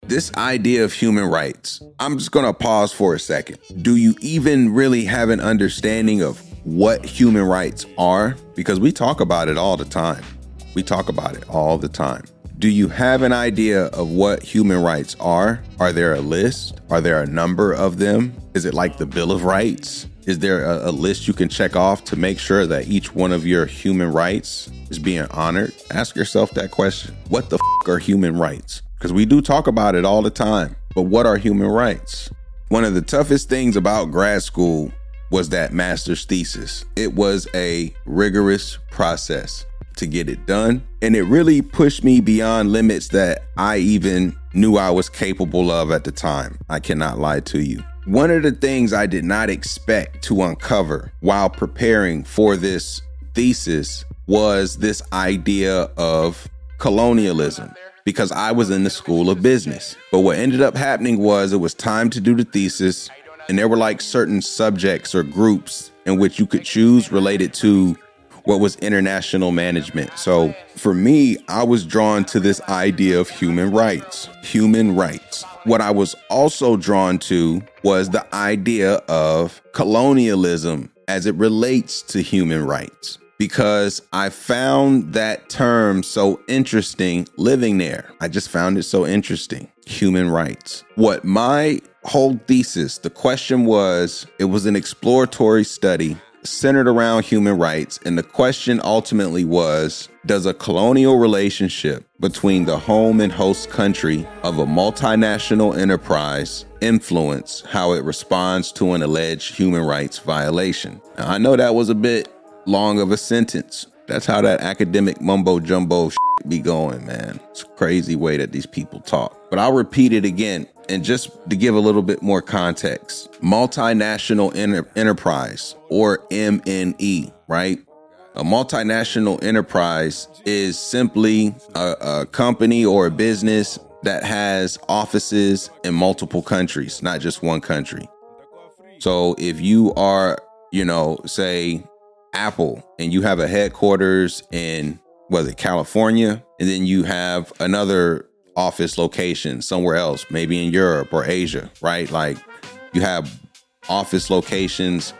This idea of human rights, I'm just going to pause for a second. Do you even really have an understanding of what human rights are? Because we talk about it all the time. Do you have an idea of what human rights are? Are there a list? Are there a number of them? Is it like the Bill of Rights? Is there a list you can check off to make sure that each one of your human rights is being honored? Ask yourself that question. What the are human rights? Because we do talk about it all the time. But what are human rights? One of the toughest things about grad school was that master's thesis. It was a rigorous process to get it done. And it really pushed me beyond limits that I even knew I was capable of at the time. I cannot lie to you. One of the things I did not expect to uncover while preparing for this thesis was this idea of colonialism, because I was in the School of Business. But what ended up happening was it was time to do the thesis, and there were like certain subjects or groups in which you could choose related to what was international management. So for me, I was drawn to this idea of human rights. What I was also drawn to was the idea of colonialism as it relates to human rights, because I found that term so interesting living there. I just found it so interesting. Human rights. What my whole thesis, the question was, it was an exploratory study centered around human rights. And the question ultimately was, does a colonial relationship between the home and host country of a multinational enterprise influence how it responds to an alleged human rights violation? Now, I know that was a bit long of a sentence. That's how that academic mumbo jumbo be going, man. It's a crazy way that these people talk. But I'll repeat it again. And just to give a little bit more context, multinational enterprise, or MNE, right? A multinational enterprise is simply a company or a business that has offices in multiple countries, not just one country. So if you are, say Apple, and you have a headquarters in, California, and then you have another office location somewhere else, maybe in Europe or Asia, right? Like you have office locations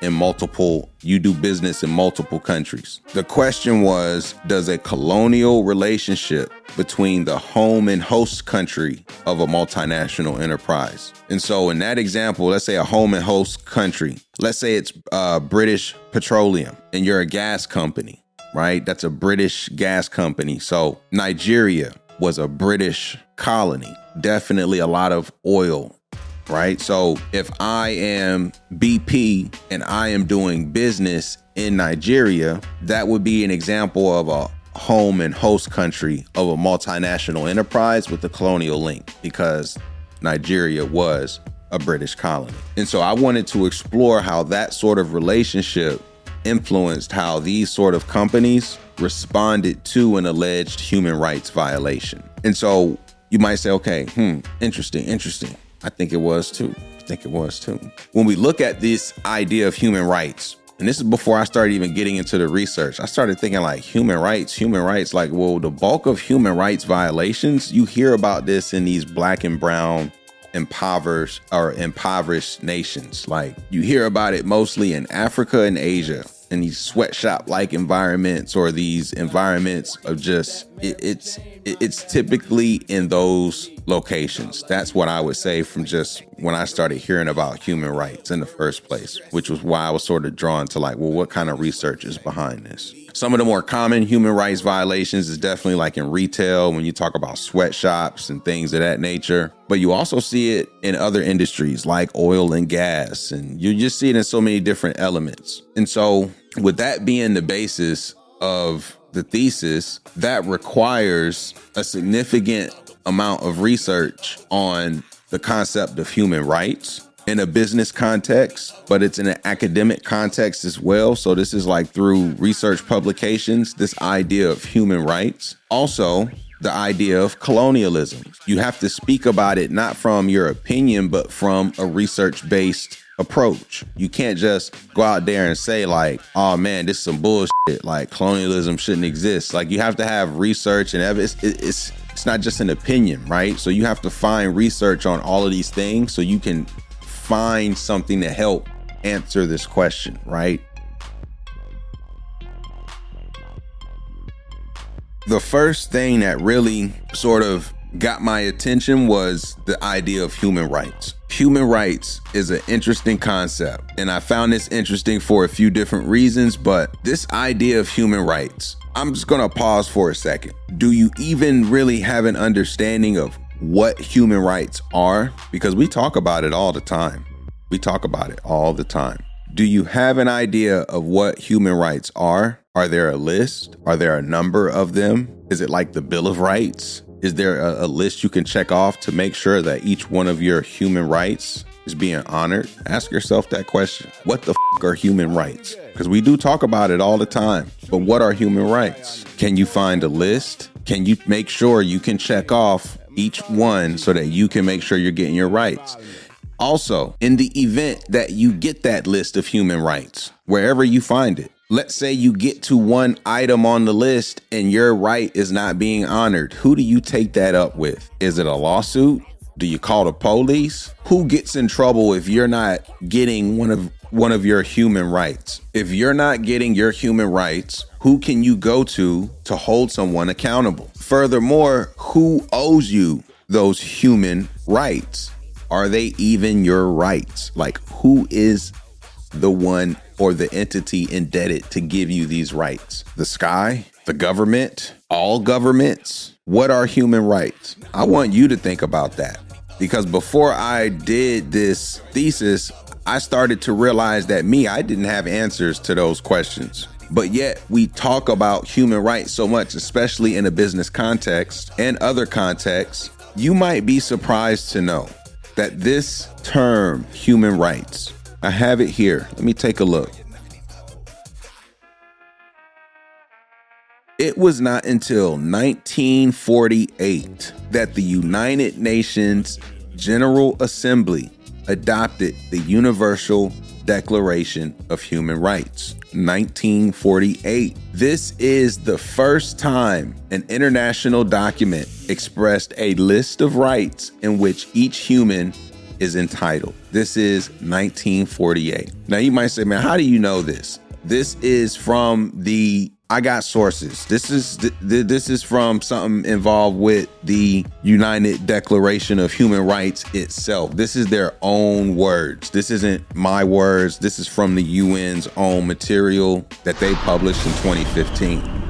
you do business in multiple countries. The question was, does a colonial relationship between the home and host country of a multinational enterprise? And so in that example, let's say a home and host country, let's say it's British Petroleum and you're a gas company, right? That's a British gas company. So Nigeria was a British colony, definitely a lot of oil, right? So if I am BP and I am doing business in Nigeria, that would be an example of a home and host country of a multinational enterprise with a colonial link, because Nigeria was a British colony. And so I wanted to explore how that sort of relationship influenced how these sort of companies responded to an alleged human rights violation. And so you might say, okay, interesting. I think it was too. When we look at this idea of human rights, and this is before I started even getting into the research, I started thinking like human rights, like, well, the bulk of human rights violations, you hear about this in these Black and brown impoverished nations. Like you hear about it mostly in Africa and Asia, in these sweatshop-like environments, or these environments of just, it's typically in those locations. That's what I would say from just when I started hearing about human rights in the first place, which was why I was sort of drawn to like, well, what kind of research is behind this? Some of the more common human rights violations is definitely like in retail, when you talk about sweatshops and things of that nature. But you also see it in other industries like oil and gas, and you just see it in so many different elements. And so with that being the basis of the thesis, that requires a significant amount of research on the concept of human rights in a business context, but it's in an academic context as well. So this is like through research publications, this idea of human rights. Also, the idea of colonialism. You have to speak about it not from your opinion, but from a research-based approach. You can't just go out there and say like, oh man, this is some bullshit. Like colonialism shouldn't exist. Like you have to have research and evidence. It's not just an opinion, right? So you have to find research on all of these things so you can find something to help answer this question, right? The first thing that really sort of got my attention was the idea of human rights. Human rights is an interesting concept, and I found this interesting for a few different reasons, but this idea of human rights, I'm just gonna pause for a second. Do you even really have an understanding of what human rights are? Because we talk about it all the time. Do you have an idea of what human rights are? Are there a list? Are there a number of them? Is it like the Bill of Rights? Is there a list you can check off to make sure that each one of your human rights is being honored? Ask yourself that question. What the are human rights? Because we do talk about it all the time, but what are human rights? Can you find a list? Can you make sure you can check off each one so that you can make sure you're getting your rights? Also, in the event that you get that list of human rights, wherever you find it, let's say you get to one item on the list and your right is not being honored. Who do you take that up with? Is it a lawsuit? Do you call the police? Who gets in trouble if you're not getting one of your human rights? If you're not getting your human rights, who can you go to hold someone accountable? Furthermore, who owes you those human rights? Are they even your rights? Like, who is the one or the entity indebted to give you these rights? The sky? The government? All governments? What are human rights? I want you to think about that, because before I did this thesis, I started to realize that I didn't have answers to those questions. But yet we talk about human rights so much, especially in a business context and other contexts. You might be surprised to know that this term, human rights, I have it here. Let me take a look. It was not until 1948 that the United Nations General Assembly adopted the Universal Declaration of Human Rights. 1948. This is the first time an international document expressed a list of rights in which each human is entitled. This is 1948. Now you might say, man, how do you know this? This is from I got sources. This is from something involved with the United Declaration of Human Rights itself. This is their own words. This isn't my words. This is from the UN's own material that they published in 2015.